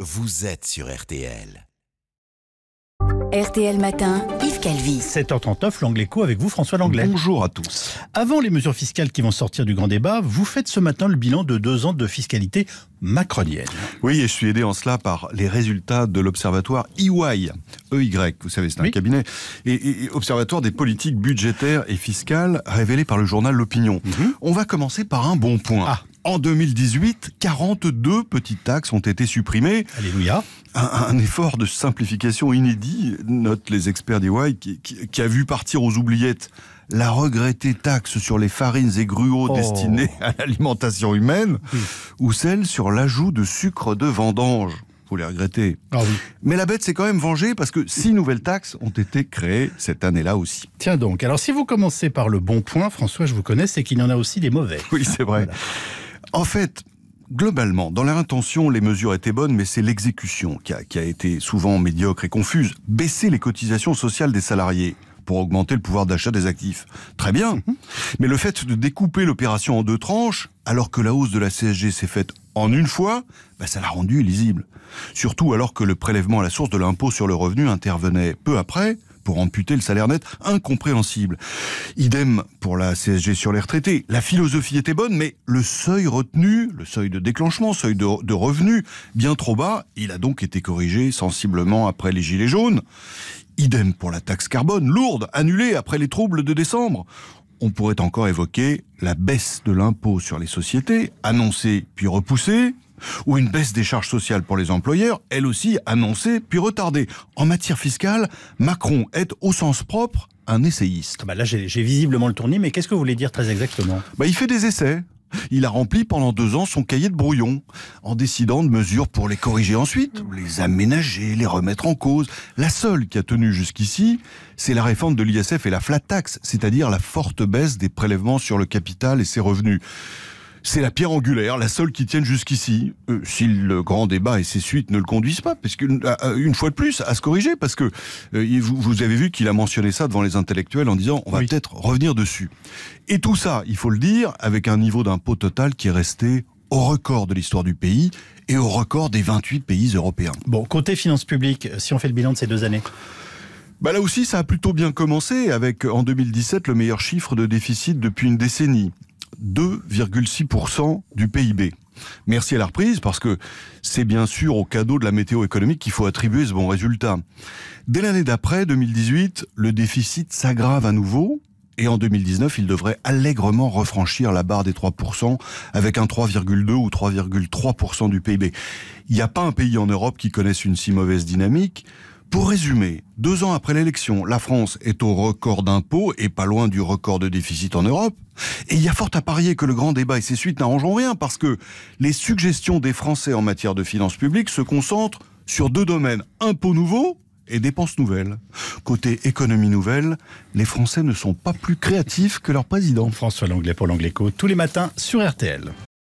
vous êtes sur RTL. RTL Matin, Yves Calvi. 7h39, l'Angle Écho avec vous, François Langlais. Bonjour à tous. Avant les mesures fiscales qui vont sortir du grand débat, vous faites ce matin le bilan de 2 ans de fiscalité macronienne. Oui, et je suis aidé en cela par les résultats de l'observatoire EY. EY, vous savez, c'est un cabinet. Et observatoire des politiques budgétaires et fiscales révélé par le journal L'Opinion. On va commencer par un bon point. En 2018, 42 petites taxes ont été supprimées. Alléluia. Un effort de simplification inédit, notent les experts d'EY, qui a vu partir aux oubliettes la regrettée taxe sur les farines et gruaux destinées à l'alimentation humaine, ou celle sur l'ajout de sucre de vendange. Vous les regrettez. Mais la bête s'est quand même vengée parce que 6 nouvelles taxes ont été créées cette année-là aussi. Tiens donc, alors si vous commencez par le bon point, François, je vous connais, c'est qu'il y en a aussi des mauvais. Oui, c'est vrai. Voilà. En fait, globalement, dans leur intention, les mesures étaient bonnes, mais c'est l'exécution qui a été souvent médiocre et confuse. Baisser les cotisations sociales des salariés pour augmenter le pouvoir d'achat des actifs. Très bien. Mais le fait de découper l'opération en 2 tranches, alors que la hausse de la CSG s'est faite en une fois, ça l'a rendu illisible. Surtout alors que le prélèvement à la source de l'impôt sur le revenu intervenait peu après, pour amputer le salaire net, incompréhensible. Idem pour la CSG sur les retraités. La philosophie était bonne, mais le seuil retenu, le seuil de déclenchement, seuil de revenu, bien trop bas, il a donc été corrigé sensiblement après les gilets jaunes. Idem pour la taxe carbone, lourde, annulée après les troubles de décembre. On pourrait encore évoquer la baisse de l'impôt sur les sociétés, annoncée puis repoussée, ou une baisse des charges sociales pour les employeurs, elle aussi annoncée puis retardée. En matière fiscale, Macron est au sens propre un essayiste. Là, j'ai visiblement le tournis, mais qu'est-ce que vous voulez dire très exactement ? Il fait des essais. Il a rempli pendant 2 ans son cahier de brouillon, en décidant de mesures pour les corriger ensuite, les aménager, les remettre en cause. La seule qui a tenu jusqu'ici, c'est la réforme de l'ISF et la flat tax, c'est-à-dire la forte baisse des prélèvements sur le capital et ses revenus. C'est la pierre angulaire, la seule qui tienne jusqu'ici, si le grand débat et ses suites ne le conduisent pas, parce qu'une fois de plus, à se corriger, parce que vous avez vu qu'il a mentionné ça devant les intellectuels en disant on va peut-être revenir dessus. Et tout ça, il faut le dire, avec un niveau d'impôt total qui est resté au record de l'histoire du pays et au record des 28 pays européens. Bon, côté finances publiques, si on fait le bilan de ces 2 années. Là aussi, ça a plutôt bien commencé, avec en 2017 le meilleur chiffre de déficit depuis une décennie. 2,6% du PIB. Merci à la reprise, parce que c'est bien sûr au cadeau de la météo économique qu'il faut attribuer ce bon résultat. Dès l'année d'après, 2018, le déficit s'aggrave à nouveau, et en 2019, il devrait allègrement refranchir la barre des 3%, avec un 3,2 ou 3,3% du PIB. Il n'y a pas un pays en Europe qui connaisse une si mauvaise dynamique. Pour résumer, 2 ans après l'élection, la France est au record d'impôts et pas loin du record de déficit en Europe. Et il y a fort à parier que le grand débat et ses suites n'arrangeront rien, parce que les suggestions des Français en matière de finances publiques se concentrent sur 2 domaines, impôts nouveaux et dépenses nouvelles. Côté économie nouvelle, les Français ne sont pas plus créatifs que leur président. François Langlais pour l'Angle Écho, tous les matins sur RTL.